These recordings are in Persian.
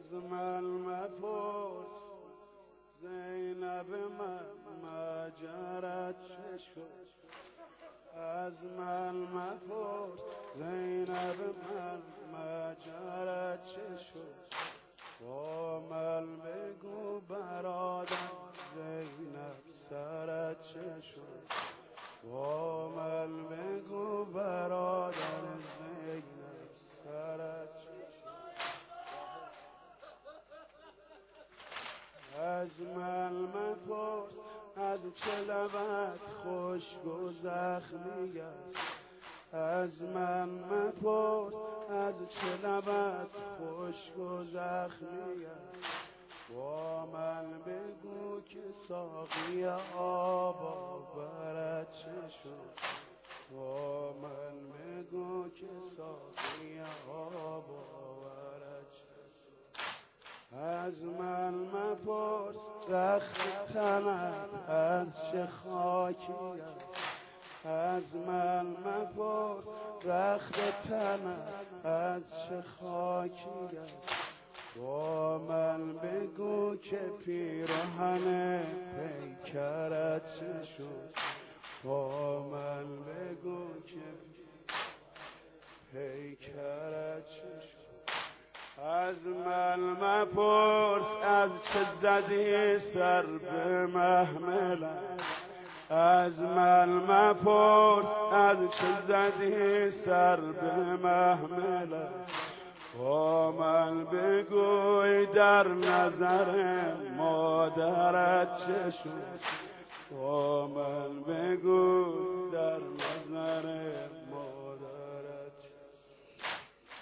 از من مپرس زینب من ماجرت چه شد. از من مپرس زینب من ماجرت چه شد. با من بگو برادر زینب سرت چه شد. با من بگو برادر زینب سرت چه شد. از من مپرس از چه لبت خشک و زخمی است. از من مپرس از چه لبت خشک و زخمی است. با من بگو که ساقی آب برت چه شد. با من بگو که ساقی آب برت چه شد. از من مپرس رخت تنت از چه خاکی است. از من مپرس رخت تنت از چه خاکی است. با من بگو که پیرهن پیکرت چه شد. با من بگو که پیکرت چه شد. از من مپرس از چه زدی سر به محملم. از من مپرس از چه زدی سر به محملم. با من بگوی در نظر مادرت چه شد. با من بگو در نظر مادرت چه شد.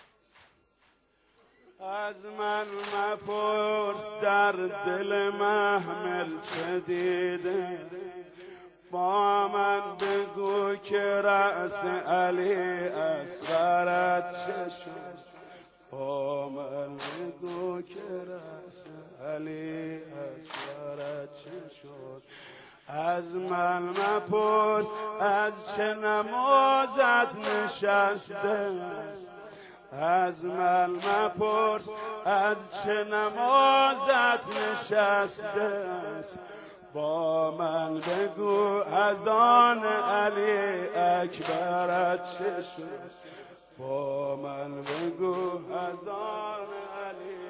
از من مپرس در دل محمل چه دیده. با من بگو که رأس علی اصغرت چه شد. با من بگو که رأس علی اصغرت چه شد. از من مپرس از چه نمازت نشسته است. از من مپرس از چه نمازت نشسته است. با من بگو از آن علی اکبرت چه شد. با من بگو از آن علی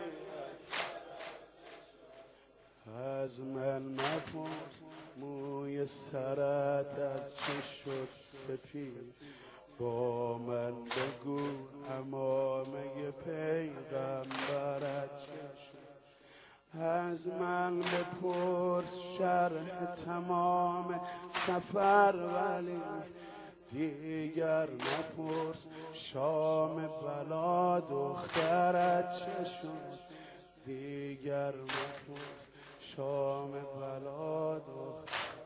از من مپرس موی سرت از چه شد سپید. با من بگو امامه پیغمبرت چه شد. از من بپرس شرح تمام سفر ولی دیگر نپرس شام بلا دخترت چه شد. دیگر نپرس شام بلا دخترت